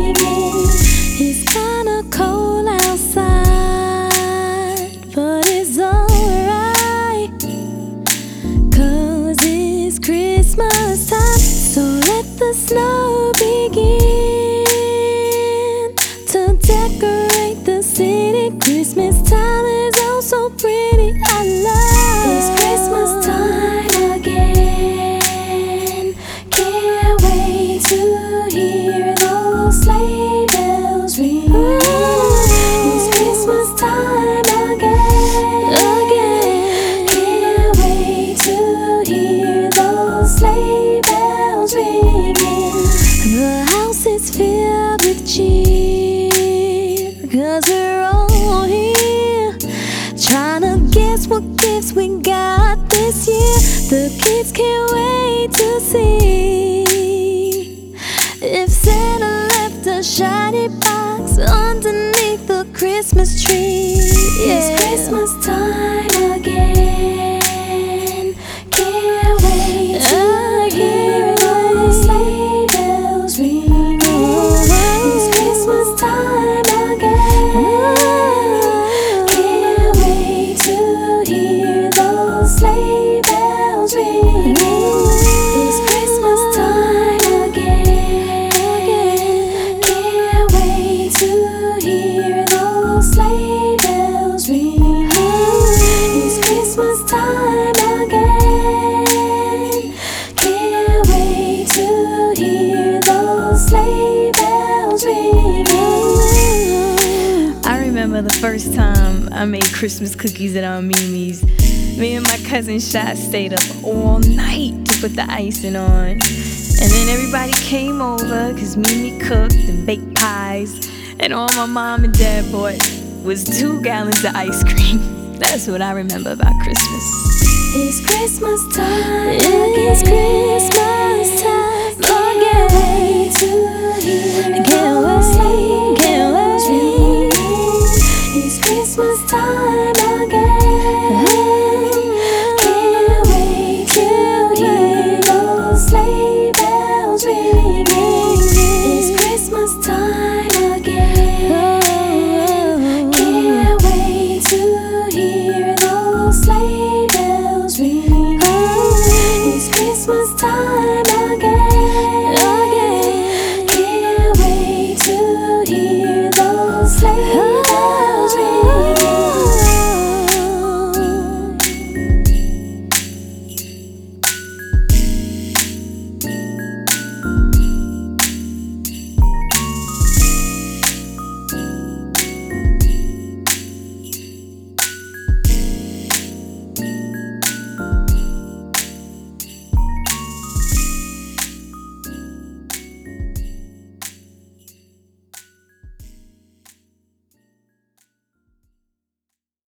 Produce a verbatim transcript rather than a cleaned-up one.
ringing. It's kinda cold outside, but it's alright, 'cause it's Christmas time. So let the snow begin to decorate the city. Christmas time is oh so pretty. I love it's Christmas time again. Can't wait to hear those sleigh bells ring. It's Christmas time again. Again. Can't wait to hear those sleigh bells ringing. The house is filled with cheer, 'cause we're all here trying to guess what gifts we got this year. The kids can't wait to see if Santa left a shiny box underneath the Christmas tree. Yeah. It's Christmas time again. Can't wait to hear those sleigh bells ring. It's Christmas time again. Can't wait to hear those sleigh bells ring. It's Christmas time again. Can't wait to hear those sleigh bells ring. It's Christmas time again. Can't wait to hear those sleigh bells ring. I remember the first time I made Christmas cookies at Aunt Mimi's. Me and my cousin Shot stayed up all night to put the icing on. And then everybody came over, 'cause Mimi cooked and baked pies. And all my mom and dad bought was two gallons of ice cream. That's what I remember about Christmas. It's Christmas time. It's Christmas time. Can't wait to hear. Can't